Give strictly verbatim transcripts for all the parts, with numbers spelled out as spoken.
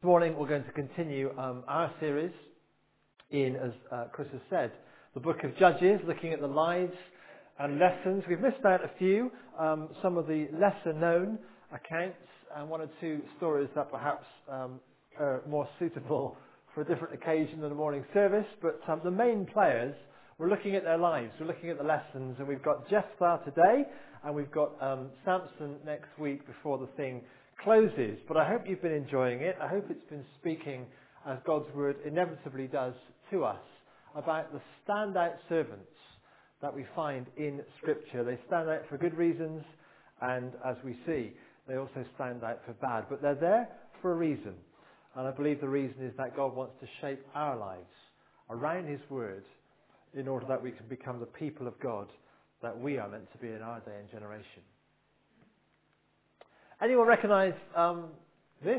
This morning we're going to continue um, our series in, as uh, Chris has said, the book of Judges, looking at the lives and lessons. We've missed out a few, um, some of the lesser known accounts and one or two stories that perhaps um, are more suitable for a different occasion than a morning service. But um, the main players, we're looking at their lives, we're looking at the lessons, and we've got Jephthah today and we've got um, Samson next week before the thing closes. But I hope you've been enjoying it. I hope it's been speaking, as God's word inevitably does, to us about the standout servants that we find in Scripture. They stand out for good reasons, and as we see, they also stand out for bad. But they're there for a reason. And I believe the reason is that God wants to shape our lives around His word in order that we can become the people of God that we are meant to be in our day and generation. Anyone recognise um, this?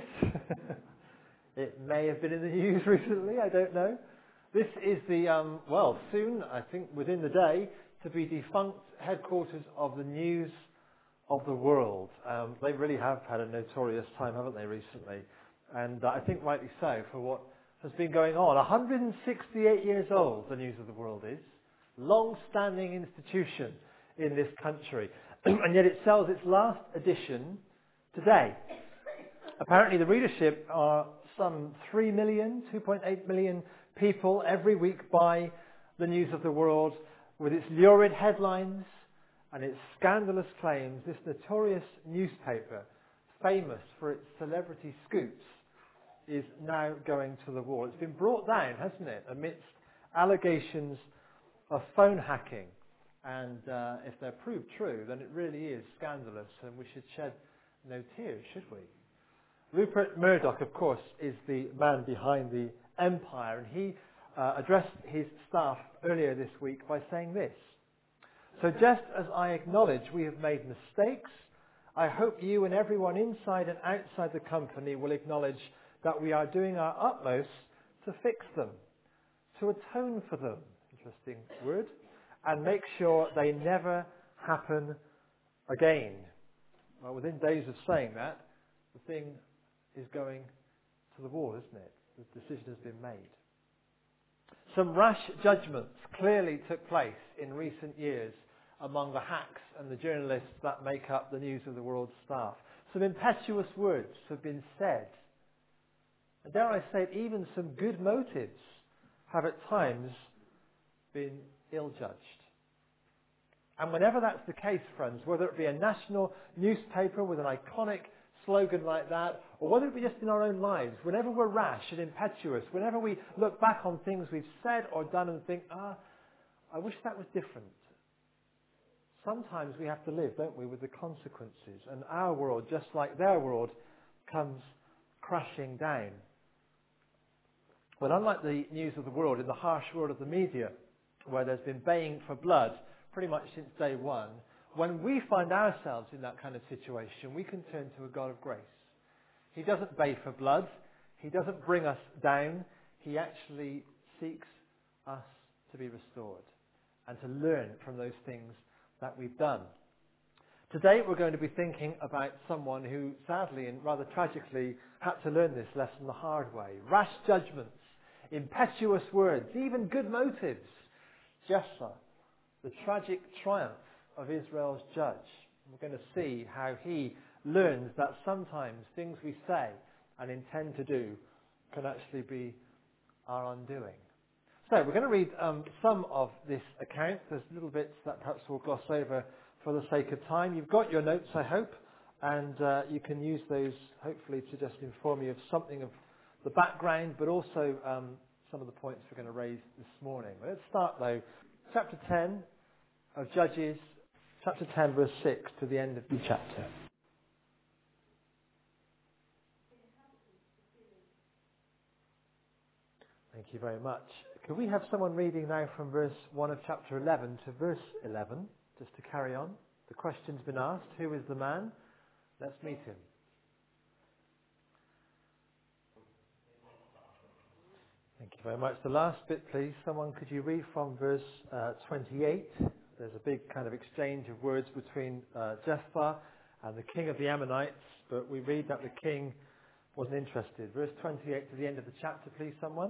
It may have been in the news recently, I don't know. This is the, um, well, soon, I think within the day, to be defunct headquarters of the News of the World. Um, they really have had a notorious time, haven't they, recently? And uh, I think rightly so, for what has been going on. one hundred sixty-eight years old, the News of the World is. Long-standing institution in this country. And yet it sells its last edition today. Apparently the readership are some three million, two point eight million people every week buy the News of the World with its lurid headlines and its scandalous claims. This notorious newspaper, famous for its celebrity scoops, is now going to the wall. It's been brought down, hasn't it, amidst allegations of phone hacking. And uh, if they're proved true, then it really is scandalous, and we should shed no tears, should we? Rupert Murdoch, of course, is the man behind the empire, and he uh, addressed his staff earlier this week by saying this: "So just as I acknowledge we have made mistakes, I hope you and everyone inside and outside the company will acknowledge that we are doing our utmost to fix them, to atone for them," interesting word, "and make sure they never happen again." Well, within days of saying that, the thing is going to the wall, isn't it? The decision has been made. Some rash judgments clearly took place in recent years among the hacks and the journalists that make up the News of the World staff. Some impetuous words have been said. And dare I say it, even some good motives have at times been ill-judged. And whenever that's the case, friends, whether it be a national newspaper with an iconic slogan like that, or whether it be just in our own lives, whenever we're rash and impetuous, whenever we look back on things we've said or done and think, ah, I wish that was different. Sometimes we have to live, don't we, with the consequences. And our world, just like their world, comes crashing down. Well, unlike the News of the World, in the harsh world of the media, where there's been baying for blood pretty much since day one, when we find ourselves in that kind of situation, we can turn to a God of grace. He doesn't bay for blood. He doesn't bring us down. He actually seeks us to be restored and to learn from those things that we've done. Today we're going to be thinking about someone who sadly and rather tragically had to learn this lesson the hard way. Rash judgments, impetuous words, even good motives. Jephthah, the tragic triumph of Israel's judge. We're going to see how he learns that sometimes things we say and intend to do can actually be our undoing. So we're going to read um, some of this account. There's little bits that perhaps we'll gloss over for the sake of time. You've got your notes, I hope, and uh, you can use those hopefully to just inform you of something of the background, but also um, some of the points we're going to raise this morning. Let's start though. Chapter ten of Judges, chapter ten, verse six to the end of the chapter. Thank you very much. Could we have someone reading now from verse one of chapter eleven to verse eleven, just to carry on? The question's been asked, who is the man? Let's meet him. Thank you very much. The last bit, please. Someone, could you read from verse uh, twenty-eight? There's a big kind of exchange of words between uh, Jephthah and the king of the Ammonites, but we read that the king Wasn't interested. Verse twenty-eight to the end of the chapter, please, someone.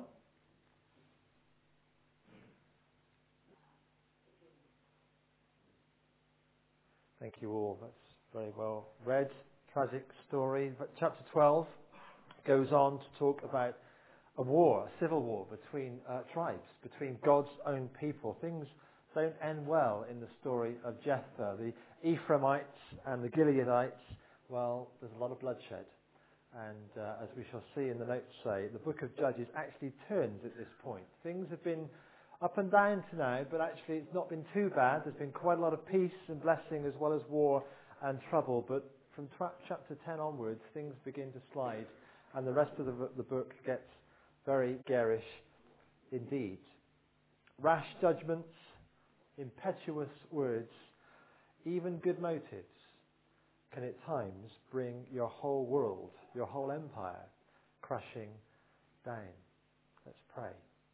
Thank you all. That's very well read. Tragic story. But chapter twelve goes on to talk about a war, a civil war between uh, tribes, between God's own people. Things don't end well in the story of Jephthah. The Ephraimites and the Gileadites, well, there's a lot of bloodshed. And uh, as we shall see in the notes say, the book of Judges actually turns at this point. Things have been up and down to now, but actually it's not been too bad. There's been quite a lot of peace and blessing as well as war and trouble. But from tra- chapter ten onwards, things begin to slide, and the rest of the, the book gets very garish indeed. Rash judgments, impetuous words, even good motives can at times bring your whole world, your whole empire, crashing down. Let's pray.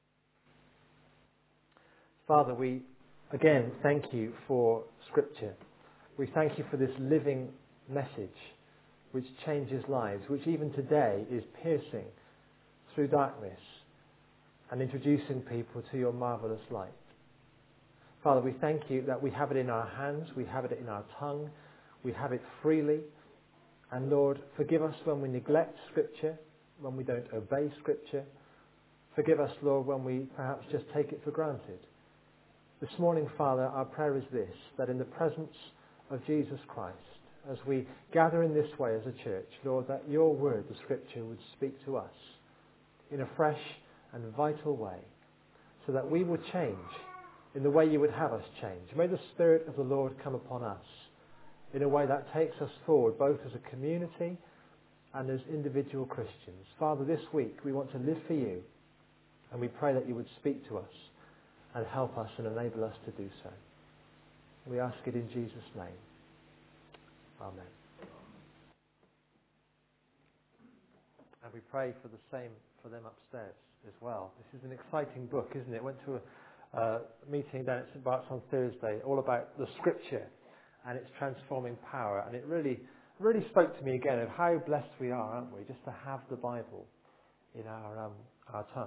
Father, we again thank you for Scripture. We thank you for this living message which changes lives, which even today is piercing through darkness and introducing people to your marvellous light. Father, we thank you that we have it in our hands, we have it in our tongue, we have it freely. And Lord, forgive us when we neglect Scripture, when we don't obey Scripture. Forgive us, Lord, when we perhaps just take it for granted. This morning, Father, our prayer is this, that in the presence of Jesus Christ, as we gather in this way as a church, Lord, that your word, the Scripture, would speak to us in a fresh and vital way, so that we would change in the way you would have us change. May the Spirit of the Lord come upon us in a way that takes us forward, both as a community and as individual Christians. Father, this week we want to live for you, and we pray that you would speak to us and help us and enable us to do so. We ask it in Jesus' name. Amen. And we pray for the same for them upstairs as well. This is an exciting book, isn't it? Went to a uh, meeting down at Saint Bart's on Thursday, all about the Scripture and its transforming power. And it really, really spoke to me again of how blessed we are, aren't we, just to have the Bible in our um, our tongue.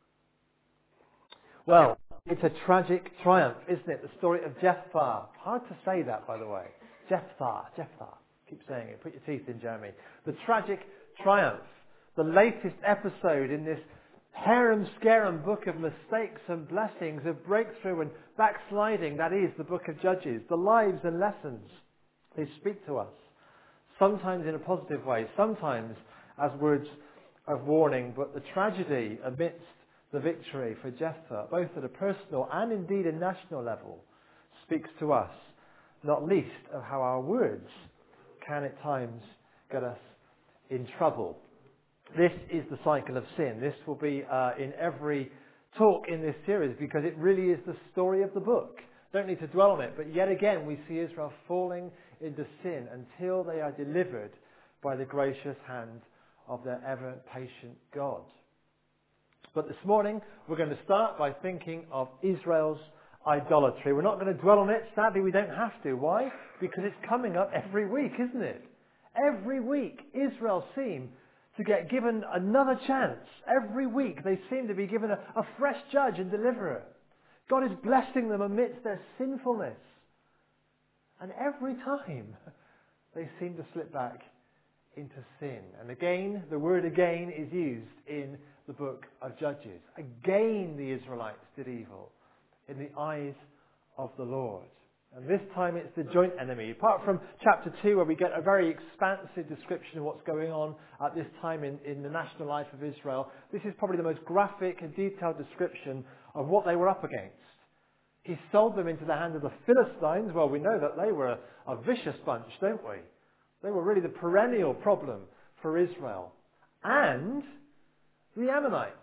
Well, it's a tragic triumph, isn't it? The story of Jephthah. Hard to say that, by the way. Jephthah, Jephthah. Keep saying it. Put your teeth in, Jeremy. The tragic triumph. The latest episode in this harem-scarum book of mistakes and blessings, of breakthrough and backsliding. That is the book of Judges. The lives and lessons they speak to us. Sometimes in a positive way. Sometimes as words of warning. But the tragedy amidst the victory for Jephthah, both at a personal and indeed a national level, speaks to us, not least of how our words can at times get us in trouble. This is the cycle of sin. This will be uh, in every talk in this series, because it really is the story of the book. Don't need to dwell on it, but yet again we see Israel falling into sin until they are delivered by the gracious hand of their ever-patient God. But this morning we're going to start by thinking of Israel's idolatry. We're not going to dwell on it. Sadly, we don't have to. Why? Because it's coming up every week, isn't it? Every week Israel seem to get given another chance. Every week they seem to be given a, a fresh judge and deliverer. God is blessing them amidst their sinfulness. And every time they seem to slip back into sin. And again, the word again is used in the book of Judges. Again the Israelites did evil in the eyes of the Lord. And this time it's the joint enemy. Apart from chapter two, where we get a very expansive description of what's going on at this time in, in the national life of Israel, this is probably the most graphic and detailed description of what they were up against. He sold them into the hand of the Philistines. Well, we know that they were a, a vicious bunch, don't we? They were really the perennial problem for Israel. And the Ammonites.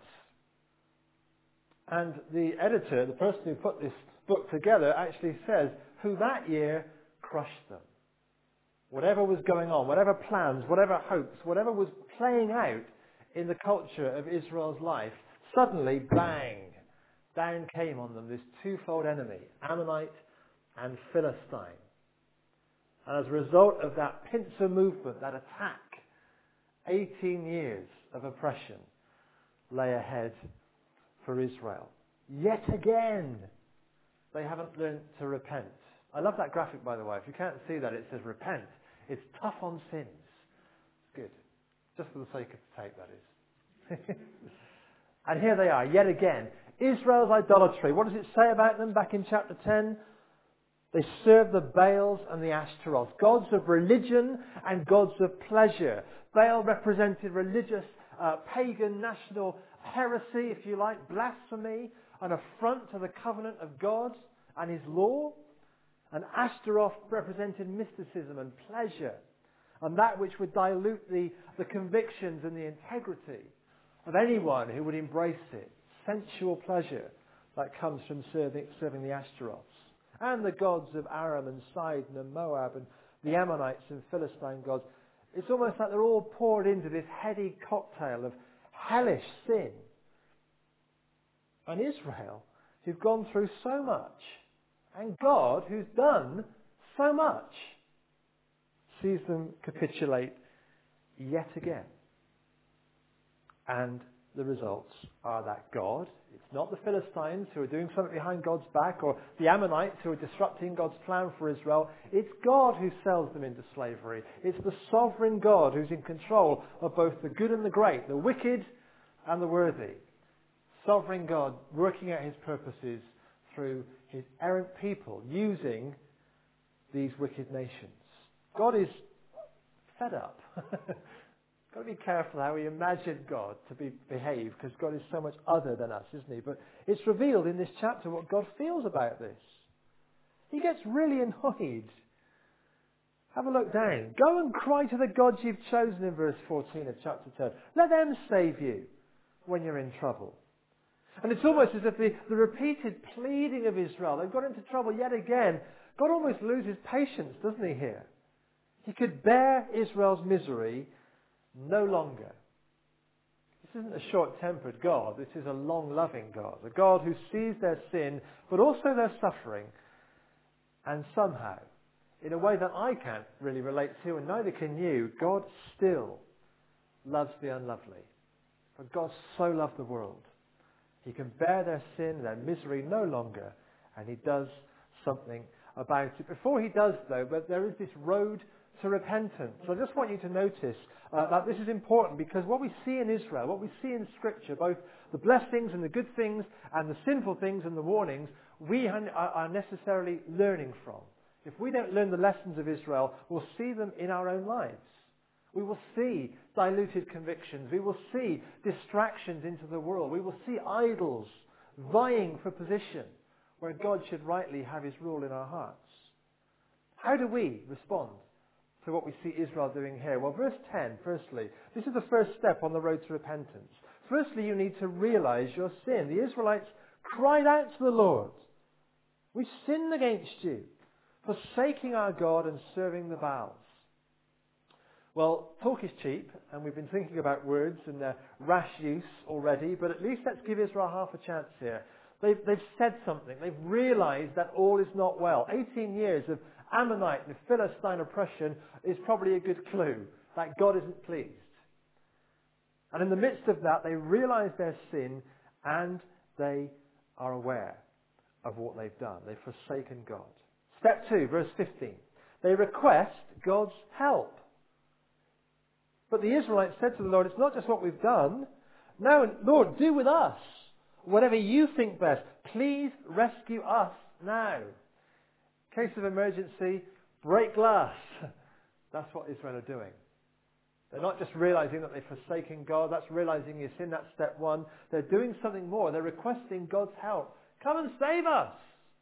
And the editor, the person who put this book together, actually says who that year crushed them. Whatever was going on, whatever plans, whatever hopes, whatever was playing out in the culture of Israel's life, suddenly, bang, down came on them this twofold enemy, Ammonite and Philistine. And as a result of that pincer movement, that attack, eighteen years of oppression lay ahead for Israel. Yet again, they haven't learned to repent. I love that graphic, by the way. If you can't see that, it says repent. It's tough on sins. It's good. Just for the sake of the tape, that is. And here they are, yet again. Israel's idolatry. What does it say about them back in chapter ten? They serve the Baals and the Ashtaroth, gods of religion and gods of pleasure. Baal represented religious, uh, pagan, national heresy, if you like, blasphemy, an affront to the covenant of God and His law. And Ashtaroth represented mysticism and pleasure, and that which would dilute the, the convictions and the integrity of anyone who would embrace it. Sensual pleasure that comes from serving, serving the Ashtaroths. And the gods of Aram and Sidon and Moab and the Ammonites and Philistine gods. It's almost like they're all poured into this heady cocktail of hellish sin. And Israel, who've gone through so much, and God, who's done so much, sees them capitulate yet again. And the results are that God, it's not the Philistines who are doing something behind God's back, or the Ammonites who are disrupting God's plan for Israel. It's God who sells them into slavery. It's the sovereign God who's in control of both the good and the great, the wicked and the worthy. Sovereign God working out His purposes through His errant people, using these wicked nations. God is fed up. Got to be careful how we imagine God to be behave, because God is so much other than us, isn't He? But it's revealed in this chapter what God feels about this. He gets really annoyed. Have a look down. Go and cry to the gods you've chosen in verse fourteen of chapter ten. Let them save you when you're in trouble. And it's almost as if the, the repeated pleading of Israel, they've got into trouble yet again. God almost loses patience, doesn't He, here? He could bear Israel's misery no longer. This isn't a short-tempered God. This is a long-loving God. A God who sees their sin, but also their suffering. And somehow, in a way that I can't really relate to, and neither can you, God still loves the unlovely. For God so loved the world. He can bear their sin, their misery no longer, and He does something about it. Before He does, though, but there is this road to repentance. So I just want you to notice uh, that this is important, because what we see in Israel, what we see in Scripture, both the blessings and the good things and the sinful things and the warnings, we are, are necessarily learning from. If we don't learn the lessons of Israel, we'll see them in our own lives. We will see diluted convictions. We will see distractions into the world. We will see idols vying for position where God should rightly have His rule in our hearts. How do we respond to what we see Israel doing here? Well, verse ten, firstly, this is the first step on the road to repentance. Firstly, you need to realize your sin. The Israelites cried out to the Lord. "We've sinned against you, forsaking our God and serving the Baals." Well, talk is cheap, and we've been thinking about words and their rash use already, but at least let's give Israel half a chance here. They've, they've said something. They've realized that all is not well. eighteen years of Ammonite and Philistine oppression is probably a good clue that God isn't pleased. And in the midst of that, they realize their sin, and they are aware of what they've done. They've forsaken God. Step two, verse fifteen. They request God's help. But the Israelites said to the Lord, "It's not just what we've done. No, Lord, do with us whatever you think best. Please rescue us now. Case of emergency, break glass." That's what Israel are doing. They're not just realizing that they've forsaken God. That's realizing your sin. That's step one. They're doing something more. They're requesting God's help. Come and save us.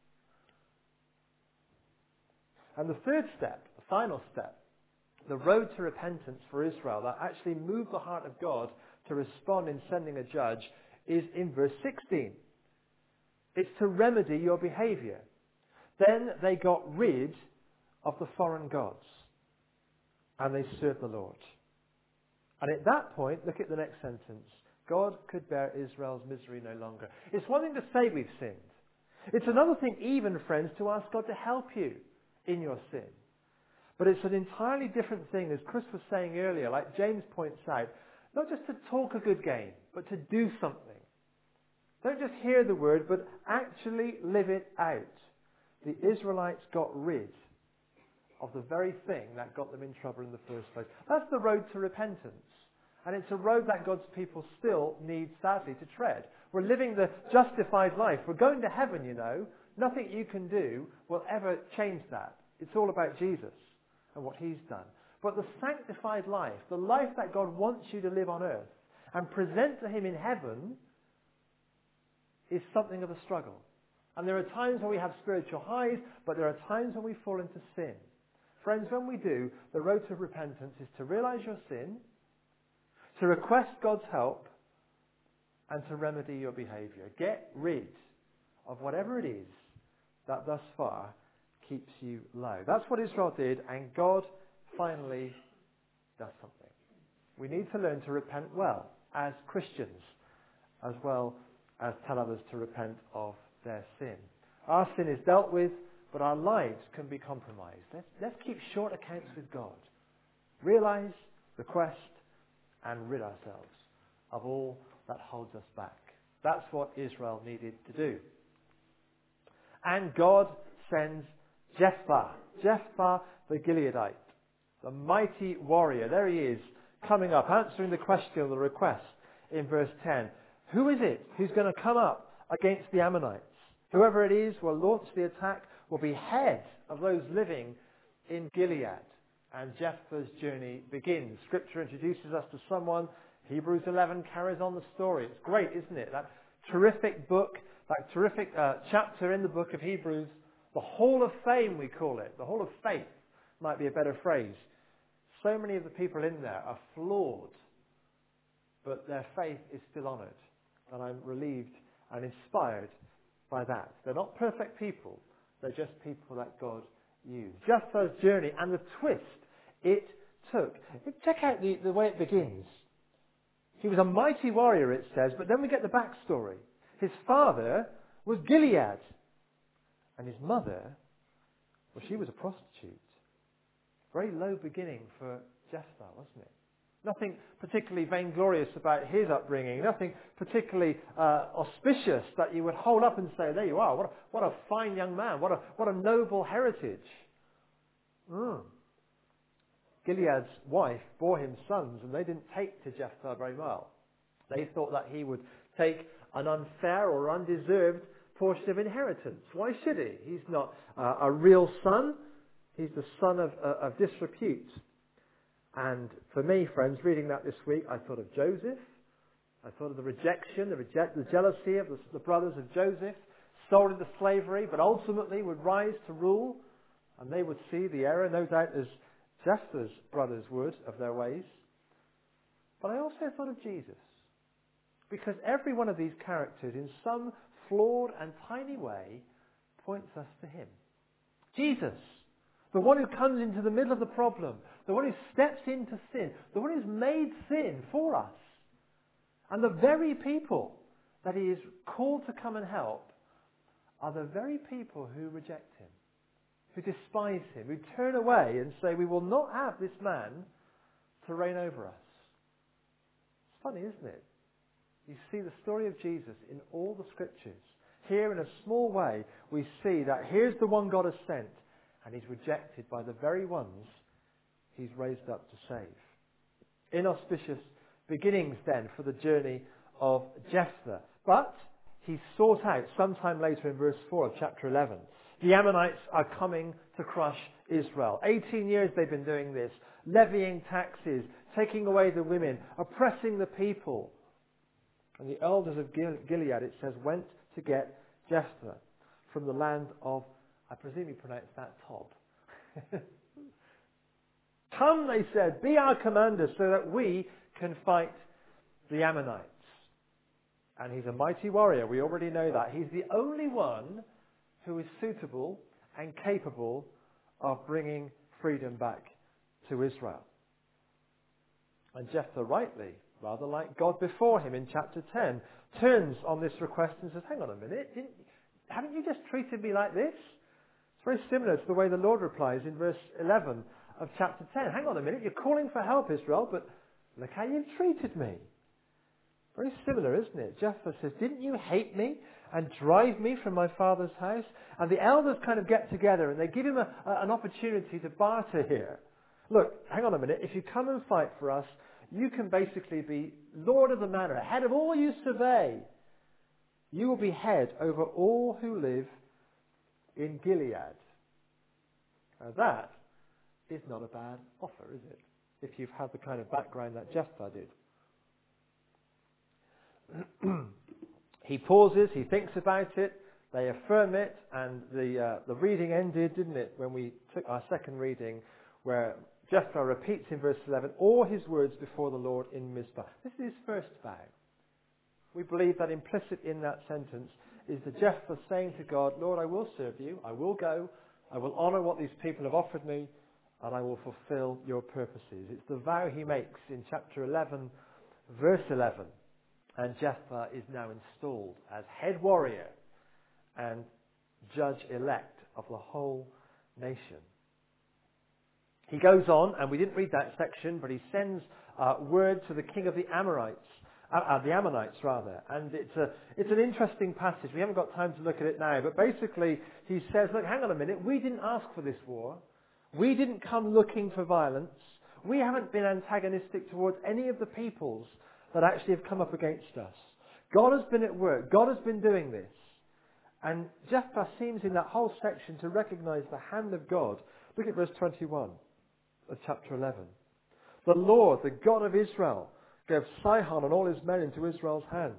And the third step, the final step, the road to repentance for Israel that actually moved the heart of God to respond in sending a judge is in verse sixteen. It's to remedy your behavior. Then they got rid of the foreign gods, and they served the Lord. And at that point, look at the next sentence. God could bear Israel's misery no longer. It's one thing to say we've sinned. It's another thing, even, friends, to ask God to help you in your sin. But it's an entirely different thing, as Chris was saying earlier, like James points out, not just to talk a good game, but to do something. Don't just hear the word, but actually live it out. The Israelites got rid of the very thing that got them in trouble in the first place. That's the road to repentance. And it's a road that God's people still need, sadly, to tread. We're living the justified life. We're going to heaven, you know. Nothing you can do will ever change that. It's all about Jesus and what he's done. But the sanctified life, the life that God wants you to live on earth and present to him in heaven, is something of a struggle. And there are times when we have spiritual highs, but there are times when we fall into sin. Friends, when we do, the road to repentance is to realize your sin, to request God's help, and to remedy your behavior. Get rid of whatever it is that thus far keeps you low. That's what Israel did, and God finally does something. We need to learn to repent well as Christians, as well as tell others to repent of their sin. Our sin is dealt with, but our lives can be compromised. Let's, let's keep short accounts with God. Realize, request, and rid ourselves of all that holds us back. That's what Israel needed to do. And God sends Jephthah, Jephthah the Gileadite, the mighty warrior. There he is, coming up, answering the question or the request in verse ten. Who is it who's going to come up against the Ammonites? Whoever it is will launch the attack, will be head of those living in Gilead. And Jephthah's journey begins. Scripture introduces us to someone. Hebrews eleven carries on the story. It's great, isn't it? That terrific book, that terrific uh, chapter in the book of Hebrews, the Hall of Fame we call it, the Hall of Faith might be a better phrase. So many of the people in there are flawed, but their faith is still honoured. And I'm relieved and inspired by that. They're not perfect people. They're just people that God used. Jephthah's journey and the twist it took. Check out the, the way it begins. He was a mighty warrior, it says, but then we get the backstory. His father was Gilead. And his mother, well, she was a prostitute. Very low beginning for Jephthah, wasn't it? Nothing particularly vainglorious about his upbringing. Nothing particularly uh, auspicious that you would hold up and say, there you are. What a, what a fine young man. What a, what a noble heritage. Mm. Gilead's wife bore him sons, and they didn't take to Jephthah very well. They thought that he would take an unfair or undeserved portion of inheritance. Why should he? He's not uh, a real son. He's the son of, uh, of disrepute. And for me, friends, reading that this week, I thought of Joseph. I thought of the rejection, the, reject, the jealousy of the, the brothers of Joseph, sold into slavery, but ultimately would rise to rule. And they would see the error, no doubt, as Jephthah's brothers would, of their ways. But I also thought of Jesus. Because every one of these characters, in some flawed and tiny way, points us to him. Jesus, the one who comes into the middle of the problem, the one who steps into sin, the one who's made sin for us. And the very people that he is called to come and help are the very people who reject him, who despise him, who turn away and say, we will not have this man to reign over us. It's funny, isn't it? You see the story of Jesus in all the scriptures. Here, in a small way, we see that here's the one God has sent, and he's rejected by the very ones he's raised up to save. Inauspicious beginnings, then, for the journey of Jephthah. But he's sought out sometime later in verse four of chapter eleven. The Ammonites are coming to crush Israel. eighteen years they've been doing this, levying taxes, taking away the women, oppressing the people. And the elders of Gilead, it says, went to get Jephthah from the land of, I presume you pronounce that, Tob. Come, they said, be our commander so that we can fight the Ammonites. And he's a mighty warrior. We already know that. He's the only one who is suitable and capable of bringing freedom back to Israel. And Jephthah, rightly, rather like God before him in chapter ten, turns on this request and says, hang on a minute, didn't, haven't you just treated me like this? It's very similar to the way the Lord replies in verse eleven of chapter ten. Hang on a minute, you're calling for help, Israel, but look how you've treated me. Very similar, isn't it? Jephthah says, didn't you hate me and drive me from my father's house? And the elders kind of get together and they give him a, a, an opportunity to barter here. Look, hang on a minute, if you come and fight for us, you can basically be lord of the manor, head of all you survey. You will be head over all who live in Gilead. Now that is not a bad offer, is it? If you've had the kind of background that Jephthah did. He pauses, he thinks about it, they affirm it, and the uh, the reading ended, didn't it, when we took our second reading, where Jephthah repeats in verse eleven all his words before the Lord in Mizpah. This is his first vow. We believe that implicit in that sentence is the Jephthah saying to God, Lord, I will serve you, I will go, I will honour what these people have offered me, and I will fulfil your purposes. It's the vow he makes in chapter eleven, verse eleven. And Jephthah is now installed as head warrior and judge-elect of the whole nation. He goes on, and we didn't read that section, but he sends uh, word to the king of the Amorites, uh, uh, the Ammonites rather. And it's a it's an interesting passage. We haven't got time to look at it now, but basically he says, look, hang on a minute, we didn't ask for this war. We didn't come looking for violence. We haven't been antagonistic towards any of the peoples that actually have come up against us. God has been at work. God has been doing this. And Jephthah seems in that whole section to recognize the hand of God. Look at verse twenty-one of chapter eleven. The Lord, the God of Israel, gave Sihon and all his men into Israel's hands.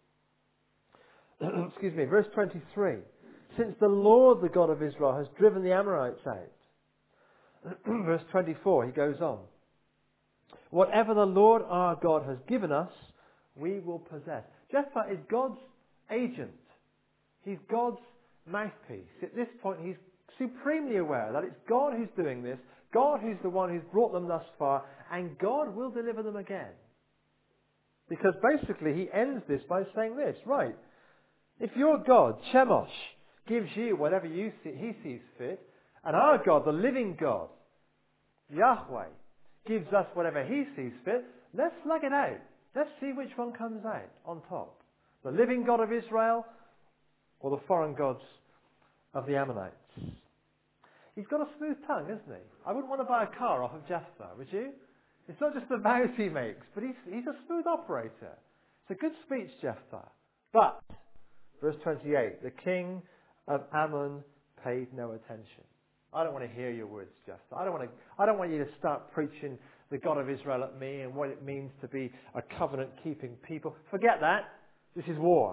Excuse me, verse twenty-three. Since the Lord, the God of Israel, has driven the Amorites out. Verse twenty-four, he goes on. Whatever the Lord our God has given us, we will possess. Jephthah is God's agent. He's God's mouthpiece. At this point, he's supremely aware that it's God who's doing this, God who's the one who's brought them thus far, and God will deliver them again. Because basically, he ends this by saying this, right, if your God, Chemosh, gives you whatever you see, he sees fit, and our God, the living God, Yahweh, gives us whatever he sees fit, let's slug it out. Let's see which one comes out on top. The living God of Israel or the foreign gods of the Ammonites. He's got a smooth tongue, isn't he? I wouldn't want to buy a car off of Jephthah, would you? It's not just the vows he makes, but he's, he's a smooth operator. It's a good speech, Jephthah. But, verse twenty-eight, the king of Ammon paid no attention. I don't want to hear your words, Jephthah. I don't want to. I don't want you to start preaching the God of Israel at me and what it means to be a covenant-keeping people. Forget that. This is war.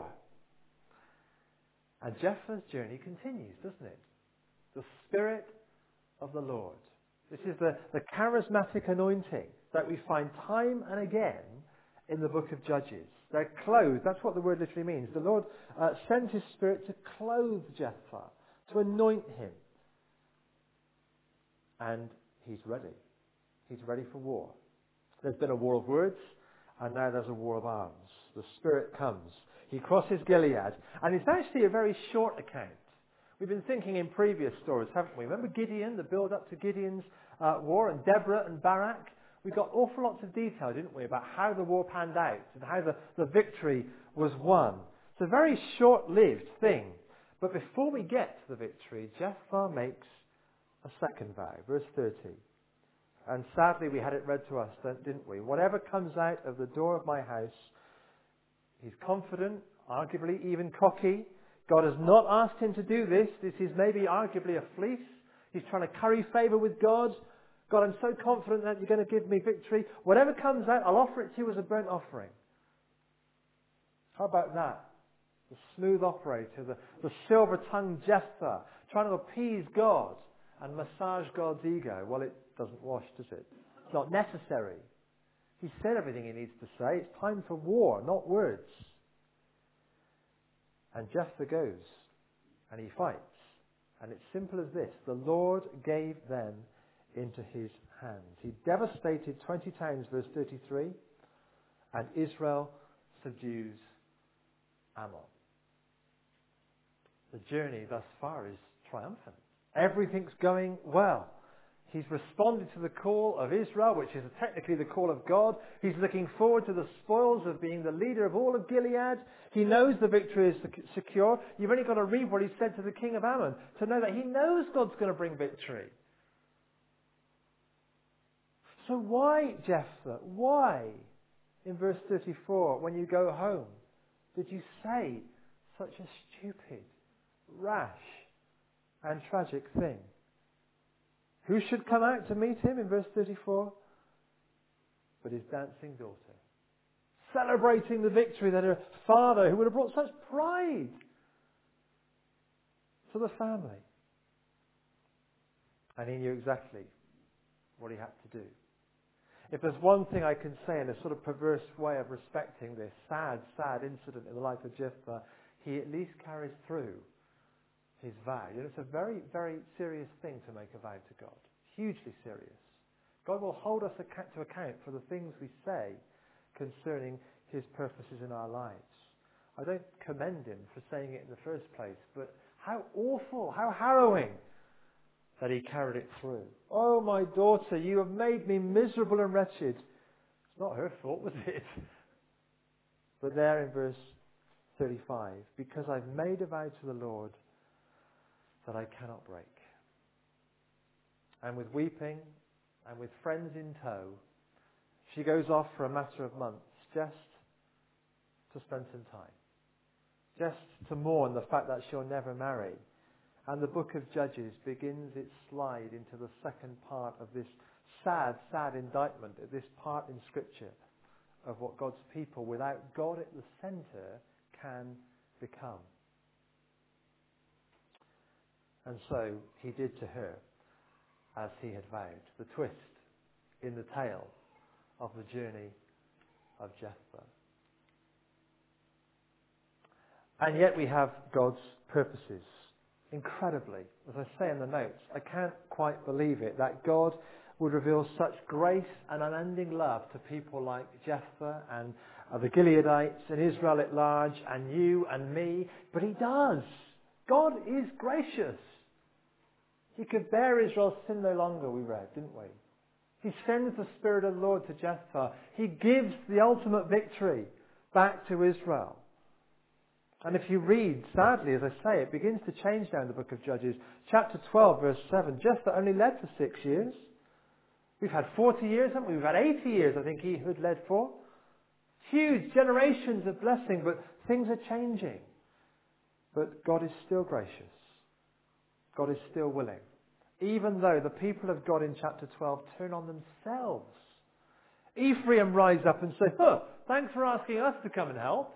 And Jephthah's journey continues, doesn't it? The Spirit of the Lord. This is the, the charismatic anointing that we find time and again in the book of Judges. They're clothed. That's what the word literally means. The Lord uh, sent his Spirit to clothe Jephthah, to anoint him. And he's ready. He's ready for war. There's been a war of words, and now there's a war of arms. The Spirit comes. He crosses Gilead, and it's actually a very short account. We've been thinking in previous stories, haven't we? Remember Gideon, the build-up to Gideon's uh, war, and Deborah and Barak? We got awful lots of detail, didn't we, about how the war panned out and how the, the victory was won. It's a very short-lived thing. But before we get to the victory, Jephthah makes a second vow, verse thirty. And sadly, we had it read to us, didn't we? Whatever comes out of the door of my house, he's confident, arguably even cocky. God has not asked him to do this. This is maybe arguably a fleece. He's trying to curry favour with God. God, I'm so confident that you're going to give me victory. Whatever comes out, I'll offer it to you as a burnt offering. How about that? The smooth operator, the, the silver-tongued Jephthah, trying to appease God and massage God's ego. Well, it doesn't wash, does it? It's not necessary. He said everything he needs to say. It's time for war, not words. And Jephthah goes, and he fights. And it's simple as this. The Lord gave them into his hands. He devastated twenty towns, verse thirty-three, and Israel subdues Ammon. The journey thus far is triumphant. Everything's going well. He's responded to the call of Israel, which is technically the call of God. He's looking forward to the spoils of being the leader of all of Gilead. He knows the victory is sec- secure. You've only got to read what he said to the king of Ammon to know that he knows God's going to bring victory. So why, Jephthah, why, in verse thirty-four, when you go home, did you say such a stupid, rash, and tragic thing? Who should come out to meet him in verse thirty-four? But his dancing daughter, celebrating the victory that her father, who would have brought such pride to the family. And he knew exactly what he had to do. If there's one thing I can say in a sort of perverse way of respecting this sad, sad incident in the life of Jephthah, he at least carries through his vow. You know, it's a very, very serious thing to make a vow to God. Hugely serious. God will hold us account to account for the things we say concerning his purposes in our lives. I don't commend him for saying it in the first place, but how awful, how harrowing that he carried it through. Oh, my daughter, you have made me miserable and wretched. It's not her fault, was it? But there in verse thirty-five, because I've made a vow to the Lord that I cannot break. And with weeping and with friends in tow, she goes off for a matter of months just to spend some time. Just to mourn the fact that she'll never marry. And the book of Judges begins its slide into the second part of this sad, sad indictment, this part in Scripture of what God's people, without God at the centre, can become. And so he did to her as he had vowed. The twist in the tale of the journey of Jephthah. And yet we have God's purposes. Incredibly, as I say in the notes, I can't quite believe it, that God would reveal such grace and unending love to people like Jephthah and uh, the Gileadites and Israel at large and you and me. But he does. God is gracious. He could bear Israel's sin no longer, we read, didn't we? He sends the Spirit of the Lord to Jephthah. He gives the ultimate victory back to Israel. And if you read, sadly, as I say, it begins to change now in the book of Judges. Chapter twelve, verse seven. Jephthah only led for six years. We've had forty years, haven't we? We've had eighty years, I think he had led for. Huge generations of blessing, but things are changing. But God is still gracious. God is still willing. Even though the people of God in chapter twelve turn on themselves. Ephraim rise up and say, huh, thanks for asking us to come and help.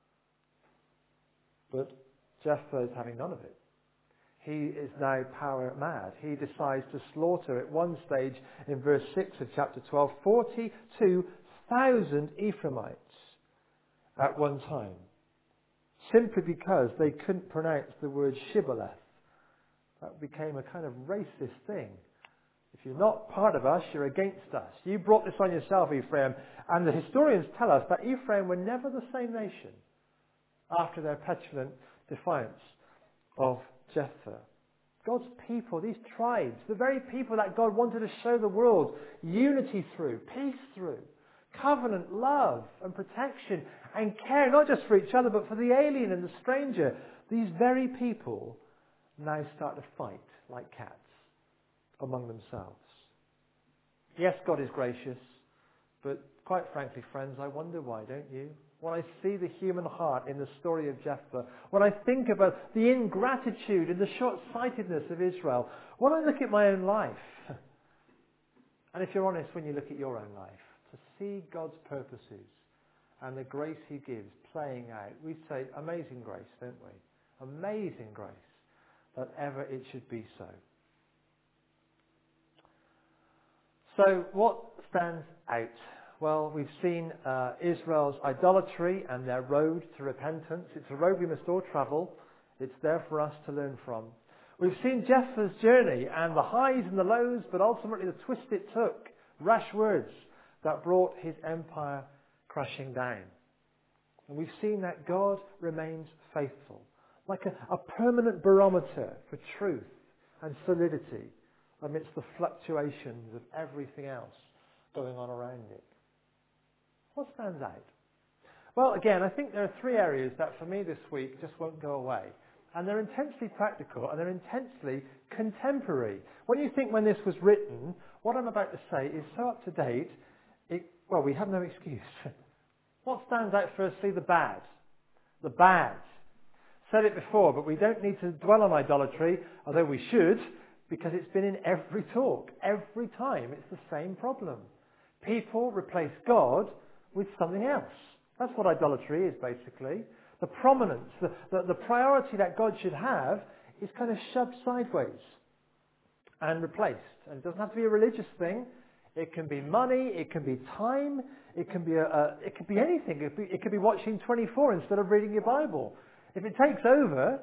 But Jephthah is having none of it. He is now power mad. He decides to slaughter at one stage in verse six of chapter twelve, forty-two thousand Ephraimites at one time. Simply because they couldn't pronounce the word shibboleth. That became a kind of racist thing. If you're not part of us, you're against us. You brought this on yourself, Ephraim. And the historians tell us that Ephraim were never the same nation after their petulant defiance of Jephthah. God's people, these tribes, the very people that God wanted to show the world unity through, peace through, covenant, love and protection and care, not just for each other but for the alien and the stranger. These very people now start to fight like cats among themselves. Yes, God is gracious, but quite frankly, friends, I wonder why, don't you? When I see the human heart in the story of Jephthah, when I think about the ingratitude and the short-sightedness of Israel, when I look at my own life, and if you're honest, when you look at your own life, to see God's purposes and the grace he gives playing out, we say, amazing grace, don't we? Amazing grace, that ever it should be so. So what stands out? Well, we've seen uh, Israel's idolatry and their road to repentance. It's a road we must all travel. It's there for us to learn from. We've seen Jephthah's journey and the highs and the lows, but ultimately the twist it took. Rash words that brought his empire crashing down. And we've seen that God remains faithful, like a, a permanent barometer for truth and solidity, amidst the fluctuations of everything else going on around it? What stands out? Well, again, I think there are three areas that for me this week just won't go away. And they're intensely practical and they're intensely contemporary. When you think when this was written, what I'm about to say is so up to date, it, well, we have no excuse. What stands out firstly? The bad. The bad. Said it before, but we don't need to dwell on idolatry, although we should, because it's been in every talk. Every time it's the same problem. People replace God with something else. That's what idolatry is, basically. The prominence, the, the, the priority that God should have is kind of shoved sideways and replaced. And it doesn't have to be a religious thing. It can be money, it can be time, it can be a, a, it could be anything. It could be, it could be watching twenty-four instead of reading your Bible. If it takes over,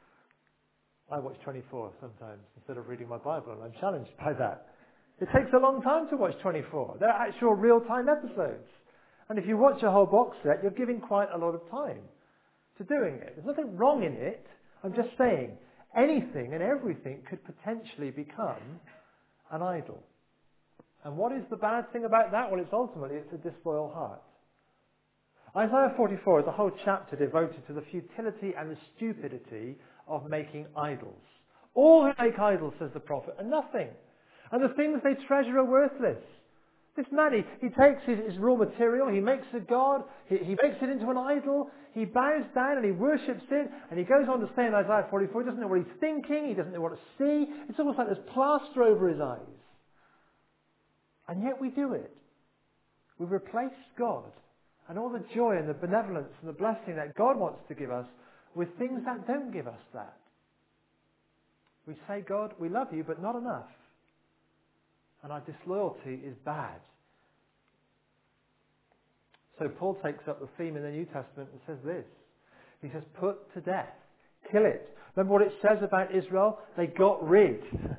I watch twenty-four sometimes instead of reading my Bible, and I'm challenged by that. It takes a long time to watch twenty-four. They're actual real-time episodes. And if you watch a whole box set, you're giving quite a lot of time to doing it. There's nothing wrong in it. I'm just saying anything and everything could potentially become an idol. And what is the bad thing about that? Well, it's ultimately it's a disloyal heart. Isaiah forty-four is a whole chapter devoted to the futility and the stupidity of making idols. All who make idols, says the prophet, are nothing. And the things they treasure are worthless. This man, he, he takes his, his raw material, he makes a god, he, he makes it into an idol, he bows down and he worships it, and he goes on to say in Isaiah forty-four, he doesn't know what he's thinking, he doesn't know what to see. It's almost like there's plaster over his eyes. And yet we do it. We replace God and all the joy and the benevolence and the blessing that God wants to give us with things that don't give us that. We say, God, we love you, but not enough. And our disloyalty is bad. So Paul takes up the theme in the New Testament and says this. He says, put to death. Kill it. Remember what it says about Israel? They got rid.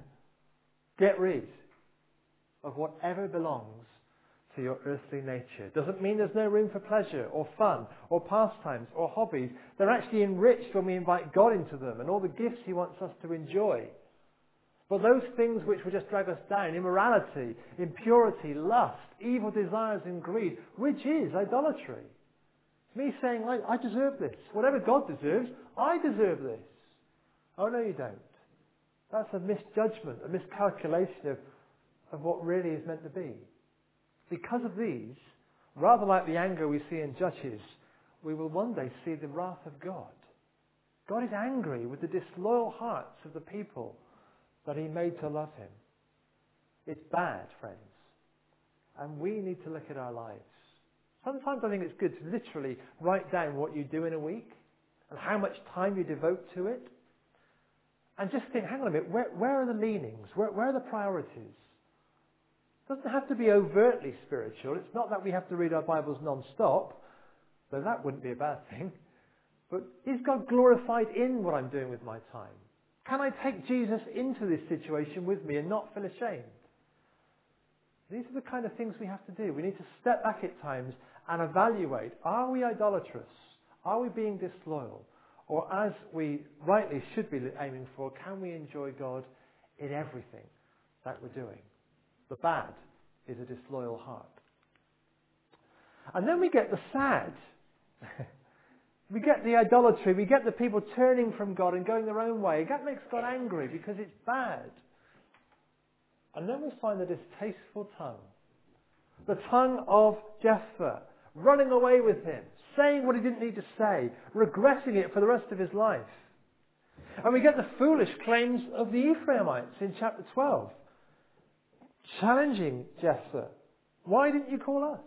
Get rid of whatever belongs to your earthly nature. Doesn't mean there's no room for pleasure or fun or pastimes or hobbies. They're actually enriched when we invite God into them and all the gifts He wants us to enjoy. But those things which would just drag us down, immorality, impurity, lust, evil desires and greed, which is idolatry. Me saying, I, I deserve this. Whatever God deserves, I deserve this. Oh no, you don't. That's a misjudgment, a miscalculation of, of what really is meant to be. Because of these, rather like the anger we see in Judges, we will one day see the wrath of God. God is angry with the disloyal hearts of the people that He made to love Him. It's bad, friends. And we need to look at our lives. Sometimes I think it's good to literally write down what you do in a week and how much time you devote to it. And just think, hang on a minute, where, where are the leanings? Where, where are the priorities? It doesn't have to be overtly spiritual. It's not that we have to read our Bibles non-stop, though that wouldn't be a bad thing. But is God glorified in what I'm doing with my time? Can I take Jesus into this situation with me and not feel ashamed? These are the kind of things we have to do. We need to step back at times and evaluate, are we idolatrous? Are we being disloyal? Or as we rightly should be aiming for, can we enjoy God in everything that we're doing? The bad is a disloyal heart. And then we get the sad. We get the idolatry. We get the people turning from God and going their own way. That makes God angry because it's bad. And then we find the distasteful tongue. The tongue of Jephthah, running away with him, saying what he didn't need to say, regretting it for the rest of his life. And we get the foolish claims of the Ephraimites in chapter twelve, challenging Jephthah. Why didn't you call us?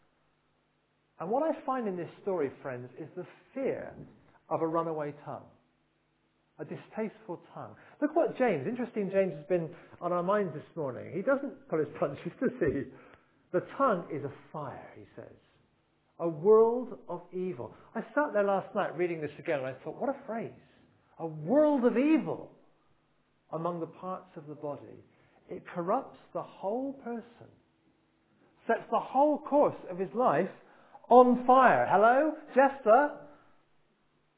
And what I find in this story, friends, is the fear of a runaway tongue. A distasteful tongue. Look what James, interesting James has been on our minds this morning. He doesn't pull his punches, does he? The tongue is a fire, he says. A world of evil. I sat there last night reading this again and I thought, what a phrase. A world of evil among the parts of the body. It corrupts the whole person. Sets the whole course of his life on fire. Hello? Jephthah?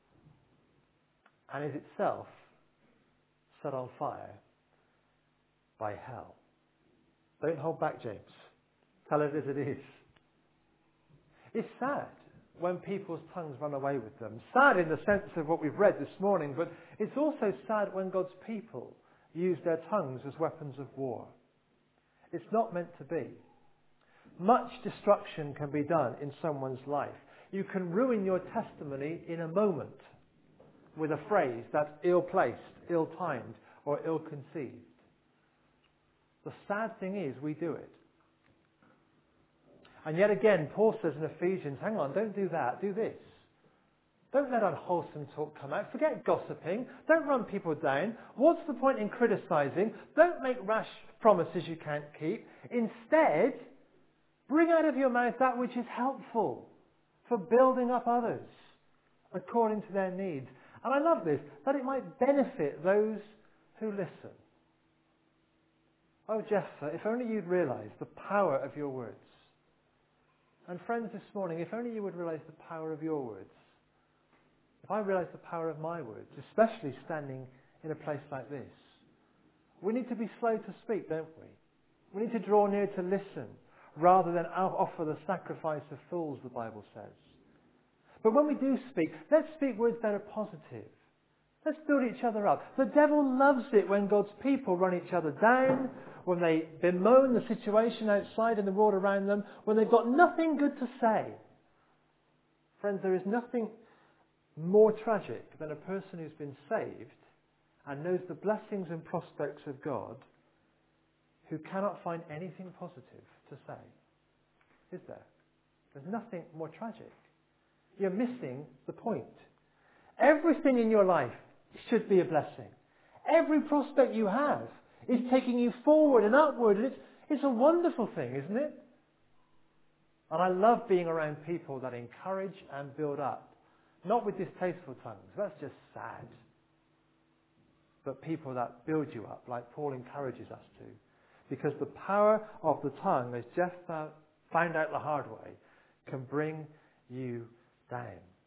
And is itself set on fire by hell. Don't hold back, James. Tell it as it is. It's sad when people's tongues run away with them. Sad in the sense of what we've read this morning, but it's also sad when God's people use their tongues as weapons of war. It's not meant to be. Much destruction can be done in someone's life. You can ruin your testimony in a moment with a phrase that's ill-placed, ill-timed, or ill-conceived. The sad thing is we do it. And yet again, Paul says in Ephesians, hang on, don't do that, do this. Don't let unwholesome talk come out. Forget gossiping. Don't run people down. What's the point in criticizing? Don't make rash promises you can't keep. Instead, bring out of your mouth that which is helpful for building up others according to their needs. And I love this, that it might benefit those who listen. Oh, Jephthah, if only you'd realize the power of your words. And friends, this morning, if only you would realize the power of your words. If I realize the power of my words, especially standing in a place like this, we need to be slow to speak, don't we? We need to draw near to listen, rather than offer the sacrifice of fools, the Bible says. But when we do speak, let's speak words that are positive. Let's build each other up. The devil loves it when God's people run each other down, when they bemoan the situation outside and the world around them, when they've got nothing good to say. Friends, there is nothing more tragic than a person who's been saved and knows the blessings and prospects of God who cannot find anything positive to say. Is there? There's nothing more tragic. You're missing the point. Everything in your life should be a blessing. Every prospect you have is taking you forward and upward. And it's, it's a wonderful thing, isn't it? And I love being around people that encourage and build up. Not with distasteful tongues. That's just sad. But people that build you up, like Paul encourages us to. Because the power of the tongue, as Jephthah found out the hard way, can bring you down.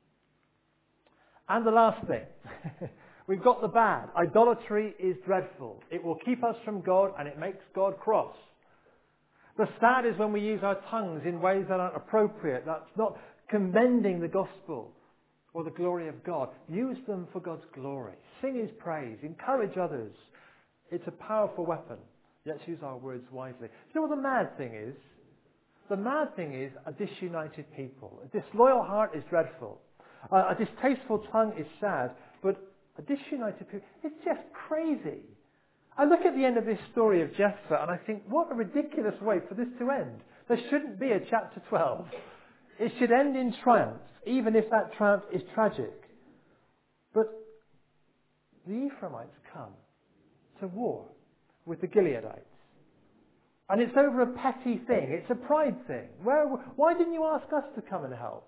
And the last thing. We've got the bad. Idolatry is dreadful. It will keep us from God and it makes God cross. The sad is when we use our tongues in ways that aren't appropriate. That's not commending the gospel or the glory of God. Use them for God's glory. Sing His praise. Encourage others. It's a powerful weapon. Let's use our words wisely. You know what the mad thing is? The mad thing is a disunited people. A disloyal heart is dreadful. Uh, a distasteful tongue is sad. But a disunited people, it's just crazy. I look at the end of this story of Jephthah and I think, what a ridiculous way for this to end. There shouldn't be a chapter twelve. It should end in triumph, even if that triumph is tragic. But the Ephraimites come to war with the Gileadites. And it's over a petty thing. It's a pride thing. Where, why didn't you ask us to come and help?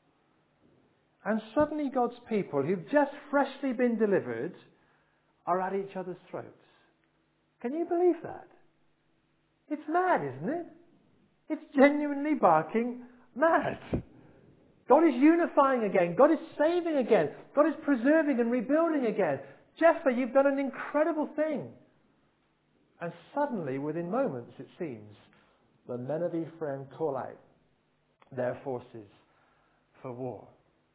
And suddenly God's people, who've just freshly been delivered, are at each other's throats. Can you believe that? It's mad, isn't it? It's genuinely barking mad. God is unifying again. God is saving again. God is preserving and rebuilding again. Jephthah, you've done an incredible thing. And suddenly, within moments, it seems, the men of Ephraim call out their forces for war.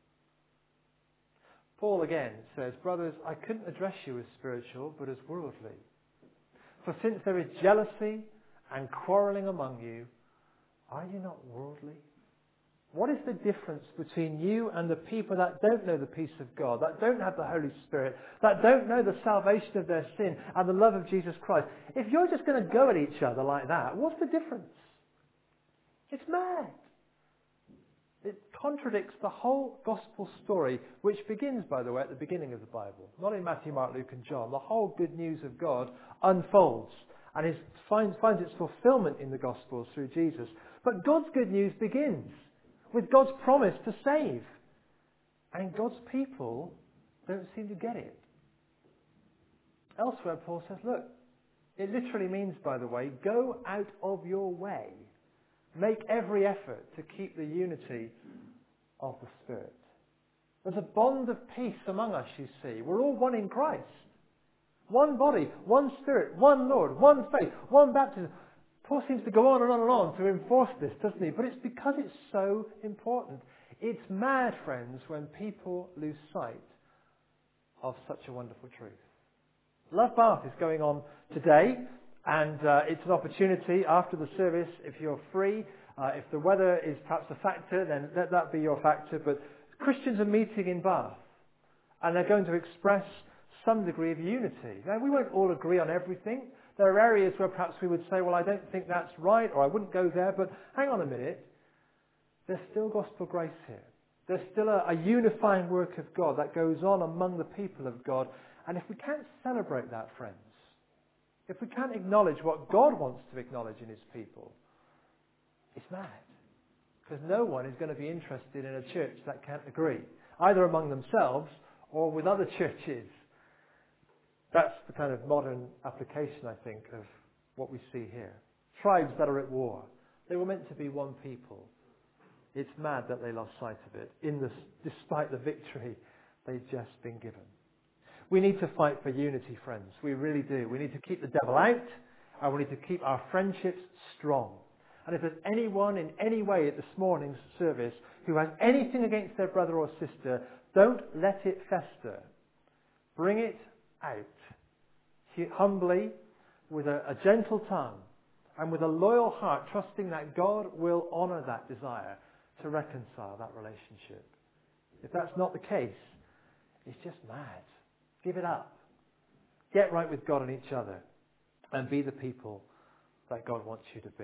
Paul again says, brothers, I couldn't address you as spiritual, but as worldly. For since there is jealousy and quarrelling among you, are you not worldly? What is the difference between you and the people that don't know the peace of God, that don't have the Holy Spirit, that don't know the salvation of their sin and the love of Jesus Christ? If you're just going to go at each other like that, what's the difference? It's mad. It contradicts the whole gospel story, which begins, by the way, at the beginning of the Bible. Not in Matthew, Mark, Luke and John. The whole good news of God unfolds and is, finds, finds its fulfillment in the Gospels through Jesus. But God's good news begins with God's promise to save. And God's people don't seem to get it. Elsewhere, Paul says, look, it literally means, by the way, go out of your way. Make every effort to keep the unity of the Spirit. There's a bond of peace among us, you see. We're all one in Christ. One body, one Spirit, one Lord, one faith, one baptism. Paul seems to go on and on and on to enforce this, doesn't he? But it's because it's so important. It's mad, friends, when people lose sight of such a wonderful truth. Love Bath is going on today, and uh, it's an opportunity after the service, if you're free, uh, if the weather is perhaps a factor, then let that be your factor. But Christians are meeting in Bath, and they're going to express some degree of unity. Now, we won't all agree on everything. There are areas where perhaps we would say, well, I don't think that's right, or I wouldn't go there, but hang on a minute. There's still gospel grace here. There's still a, a unifying work of God that goes on among the people of God. And if we can't celebrate that, friends, if we can't acknowledge what God wants to acknowledge in his people, it's mad. Because no one is going to be interested in a church that can't agree, either among themselves or with other churches. That's the kind of modern application, I think, of what we see here. Tribes that are at war. They were meant to be one people. It's mad that they lost sight of it, in the, despite the victory they'd just been given. We need to fight for unity, friends. We really do. We need to keep the devil out, and we need to keep our friendships strong. And if there's anyone in any way at this morning's service who has anything against their brother or sister, don't let it fester. Bring it out. Humbly, with a, a gentle tongue, and with a loyal heart, trusting that God will honour that desire to reconcile that relationship. If that's not the case, it's just mad. Give it up. Get right with God and each other, and be the people that God wants you to be.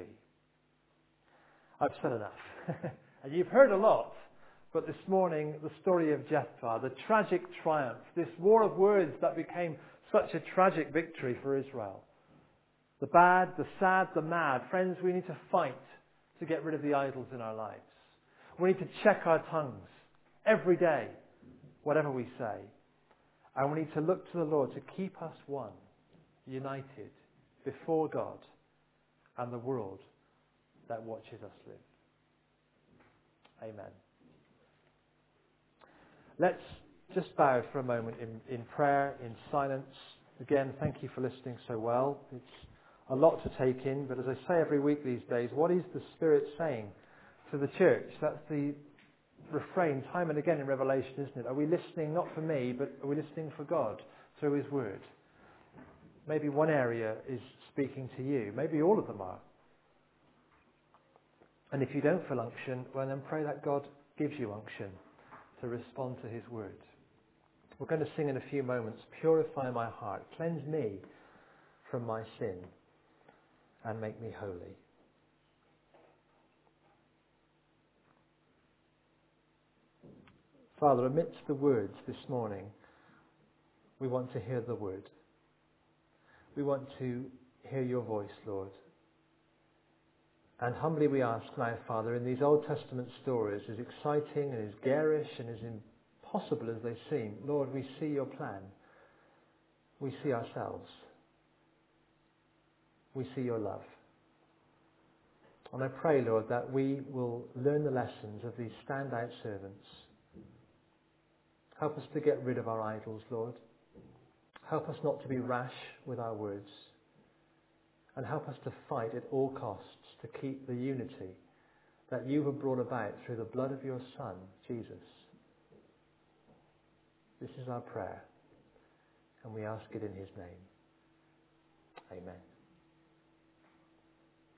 I've said enough. And you've heard a lot, but this morning, the story of Jephthah, the tragic triumph, this war of words that became such a tragic victory for Israel. The bad, the sad, the mad. Friends, we need to fight to get rid of the idols in our lives. We need to check our tongues every day, whatever we say. And we need to look to the Lord to keep us one, united before God and the world that watches us live. Amen. Let's just bow for a moment in, in prayer, in silence. Again, thank you for listening so well. It's a lot to take in, but as I say every week these days, what is the Spirit saying to the church? That's the refrain time and again in Revelation, isn't it? Are we listening not for me, but are we listening for God through his word? Maybe one area is speaking to you. Maybe all of them are. And if you don't feel unction, well then pray that God gives you unction to respond to his word. We're going to sing in a few moments, Purify my heart, cleanse me from my sin, and make me holy. Father, amidst the words this morning, we want to hear the word. We want to hear your voice, Lord. And humbly we ask now, Father, in these Old Testament stories, as exciting and as garish and as impossible as they seem, Lord, we see your plan. We see ourselves. We see your love. And I pray, Lord, that we will learn the lessons of these standout servants. Help us to get rid of our idols, Lord. Help us not to be rash with our words. And help us to fight at all costs to keep the unity that you have brought about through the blood of your Son, Jesus. This is our prayer, and we ask it in his name. Amen.